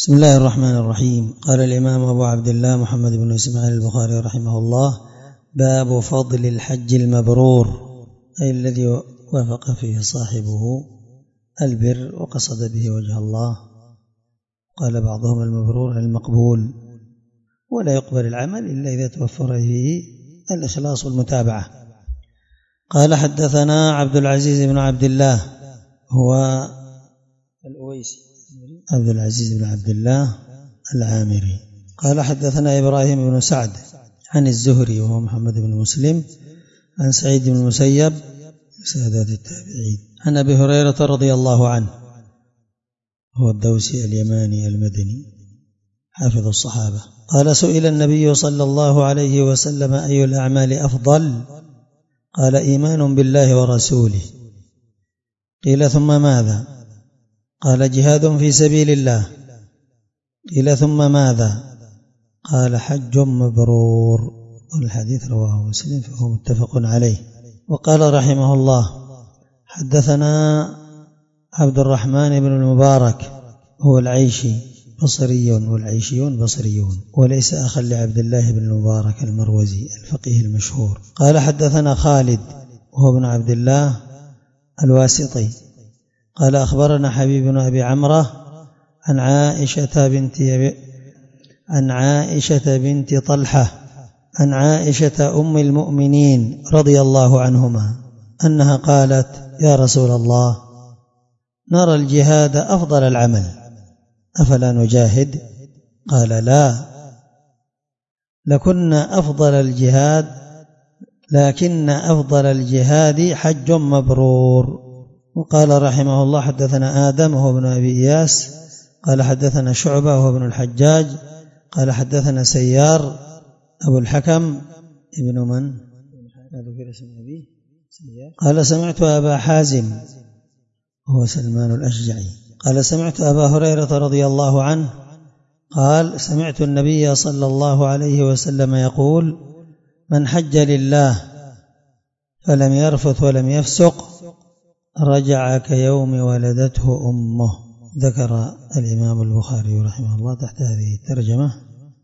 بسم الله الرحمن الرحيم. قال الإمام أبو عبد الله محمد بن إسماعيل البخاري رحمه الله: باب فضل الحج المبرور، أي الذي وافق فيه صاحبه البر وقصد به وجه الله. قال بعضهم المبرور المقبول، ولا يقبل العمل إلا إذا توفر فيه الإخلاص والمتابعة. قال حدثنا عبد العزيز بن عبد الله هو الأويسي، عبد العزيز بن عبد الله العامري. قال حدثنا إبراهيم بن سعد عن الزهري وهو محمد بن مسلم عن سعيد بن المسيب سادات التابعين عن أبي هريرة رضي الله عنه، هو الدوسي اليماني المدني حافظ الصحابة. قال: سئل النبي صلى الله عليه وسلم: أي الأعمال أفضل؟ قال: إيمان بالله ورسوله. قيل: ثم ماذا؟ قال: جهاد في سبيل الله. قيل: ثم ماذا؟ قال: حج مبرور. والحديث رواه مسلم فهو متفق عليه. وقال رحمه الله: حدثنا عبد الرحمن بن المبارك هو العيشي بصري، والعيشيون بصريون، وليس أخا لعبد الله بن المبارك المروزي الفقيه المشهور. قال حدثنا خالد وهو ابن عبد الله الواسطي قال: أخبرنا حبيب بن أبي عمرة عن عائشة بنت طلحة عن عائشة أم المؤمنين رضي الله عنهما أنها قالت: يا رسول الله، نرى الجهاد أفضل العمل، أفلا نجاهد؟ قال: لا، لكن أفضل الجهاد حج مبرور. وقال رحمه الله: حدثنا آدم وهو ابن أبي إياس قال حدثنا شعبة وهو ابن الحجاج قال حدثنا سيار أبو الحكم ابن من؟ قال: سمعت أبا حازم وهو سلمان الأشجعي قال: سمعت أبا هريرة رضي الله عنه قال: سمعت النبي صلى الله عليه وسلم يقول: من حج لله فلم يرفث ولم يفسق رجع كيوم ولدته أمه. ذكر الإمام البخاري رحمه الله تحت هذه الترجمة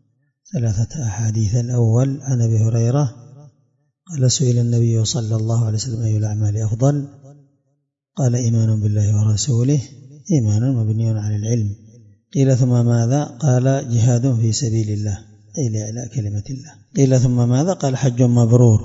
3 أحاديث. الأول عن أبي هريرة قال: سئل النبي صلى الله عليه وسلم: أي الأعمال أفضل؟ قال: إيمان بالله ورسوله، إيمان مبني على العلم. قيل: ثم ماذا؟ قال: جهاد في سبيل الله، أي لإعلاء كلمة الله. قيل: ثم ماذا؟ قال: حج مبرور،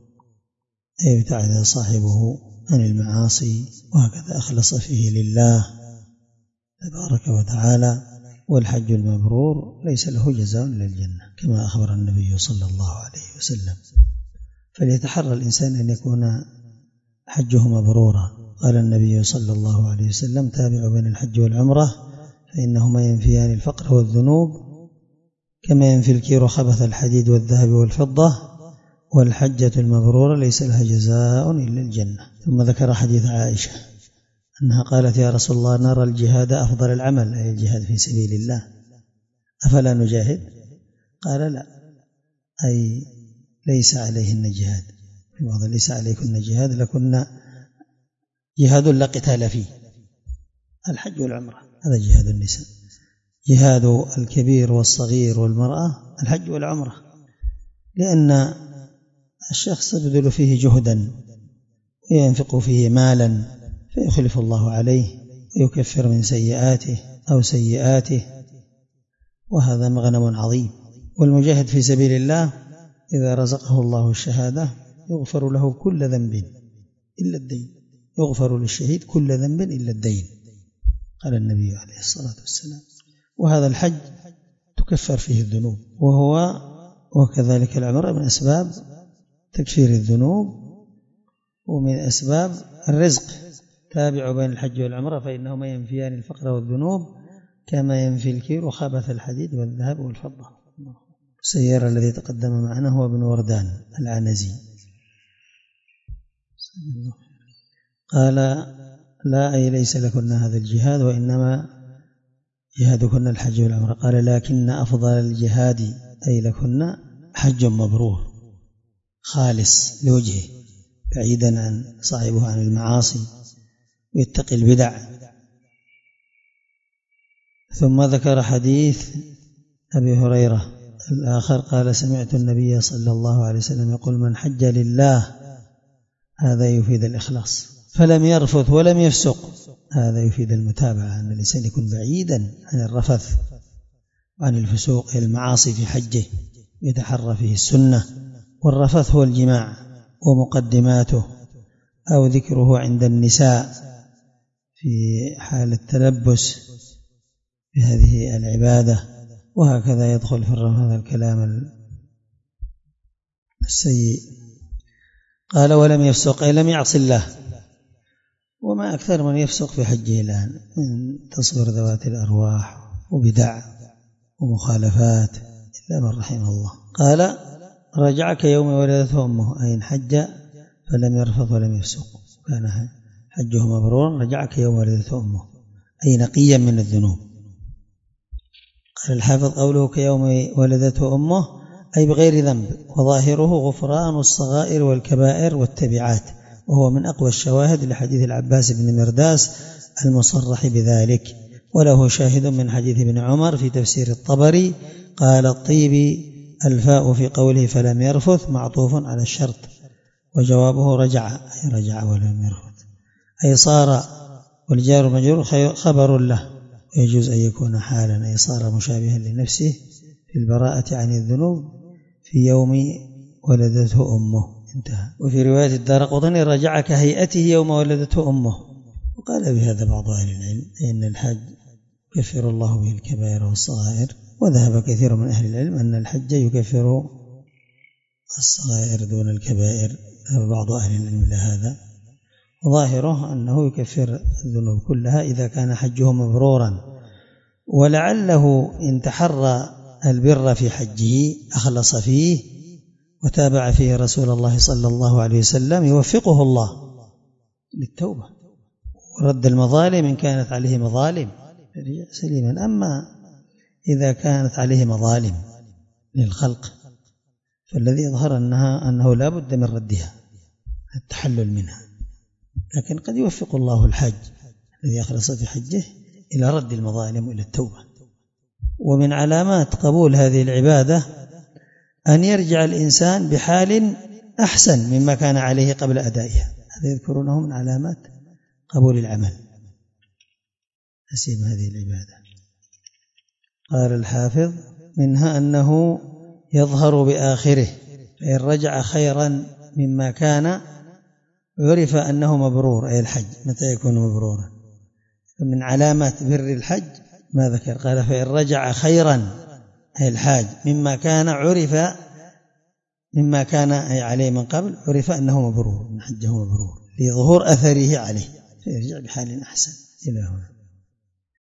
أي ابتعد صاحبه عن المعاصي وهكذا أخلص فيه لله تبارك وتعالى. والحج المبرور ليس له جزاء إلا الجنة كما أخبر النبي صلى الله عليه وسلم. فليتحرى الإنسان أن يكون حجه مبرورا. قال النبي صلى الله عليه وسلم: تابعوا بين الحج والعمرة فإنهما ينفيان الفقر والذنوب كما ينفي الكير خبث الحديد والذهب والفضة، والحجة المبرورة ليس لها جزاء إلا الجنة. ثم ذكر حديث عائشة أنها قالت: يا رسول الله، نرى الجهاد أفضل العمل، أي الجهاد في سبيل الله، أفلا نجاهد؟ قال: لا، أي ليس عليهن جهاد، ليس عليكن جهاد، لكن جهاد لا قتال فيه. الحج والعمرة هذا جهاد النساء، جهاد الكبير والصغير والمرأة الحج والعمرة، لأن الشخص يبذل فيه جهدا وينفق فيه مالا فيخلف الله عليه ويكفر من سيئاته أو سيئاته، وهذا مغنم عظيم. والمجاهد في سبيل الله إذا رزقه الله الشهادة يغفر له كل ذنب إلا الدين، يغفر للشهيد كل ذنب إلا الدين، قال النبي عليه الصلاة والسلام. وهذا الحج تكفر فيه الذنوب، وكذلك العمرة من أسباب تكفير الذنوب ومن أسباب الرزق. تابعوا بين الحج والعمرة فإنهما ينفيان الفقر والذنوب كما ينفي الكير وخبث الحديد والذهب والفضة. سيار الذي تقدم معنا هو ابن وردان العنزي. قال: لا، أي ليس لكن هذا الجهاد، وإنما جهادكن الحج والعمرة. قال: لكن أفضل الجهاد، أي لكن حج مبرور خالص لوجهه بعيدا عن صاحبه عن المعاصي ويتقي البدع. ثم ذكر حديث أبي هريرة الآخر قال سمعت النبي صلى الله عليه وسلم يقول من حج لله، هذا يفيد الإخلاص، فلم يرفث ولم يفسق، هذا يفيد المتابعة، أن الإنسان يكون بعيدا عن الرفث وعن الفسوق المعاصي في حجه، يتحرى فيه السنة. والرفث هو الجماع ومقدماته أو ذكره عند النساء في حال التلبس بهذه العبادة، وهكذا يدخل في هذا الكلام السيء. قال ولم يفسق أي لم يعص الله، وما أكثر من يفسق في حجه الآن من تصوير ذوات الأرواح وبدع ومخالفات إلا من رحمه الله. قال رجع كيوم ولدته أمه، أي حج فلم يرفث ولم يفسق كان حجه مبرورا، رجع كيوم ولدته أمه أي نقيا من الذنوب. قال الحافظ قوله كيوم ولدته أمه أي بغير ذنب، وظاهره غفران الصغائر والكبائر والتبعات، وهو من أقوى الشواهد لحديث العباس بن مرداس المصرح بذلك. وله شاهد من حديث ابن عمر في تفسير الطبري قال الطيبي الفاء في قوله فلم يرفث معطوف على الشرط، وجوابه رجع أي رجع ولم يرفث أي صار، والجار مجرور خبر له، ويجوز أن يكون حالا أي صار مشابها لنفسه في البراءة عن الذنوب في يوم ولدته أمه، انتهى. وفي رواية الدارقطني رجع كهيئته يوم ولدته أمه. وقال بهذا بعض أهل العلم إن الحج يكفر الله به الكبائر والصغائر، وذهب كثير من أهل العلم أن الحج يكفر الصغائر دون الكبائر، ذهب بعض أهل العلم إلى هذا، وظاهره أنه يكفر الذنوب كلها إذا كان حجه مبرورا. ولعله إن تحرى البر في حجه أخلص فيه وتابع فيه رسول الله صلى الله عليه وسلم يوفقه الله للتوبة ورد المظالم إن كانت عليه مظالم سليما. أما إذا كانت عليه مظالم للخلق فالذي يظهر أنه لا بد من ردها، التحلل منها، لكن قد يوفق الله الحج الذي أخلص في حجه إلى رد المظالم وإلى التوبة. ومن علامات قبول هذه العبادة أن يرجع الإنسان بحال أحسن مما كان عليه قبل أدائها، هذا يذكرونه من علامات قبول العمل نسيم هذه العبادة. قال الحافظ منها أنه يظهر بآخره، فإن رجع خيرا مما كان عرف أنه مبرور، أي الحج متى يكون مبرورا. من علامات بر الحج ما ذكر، قال فإن رجع خيرا أي الحاج مما كان عرف مما كان أي عليه من قبل، عرف أنه مبرور، من حجه مبرور لظهور أثره عليه، فيرجع بحال أحسن إلى هنا.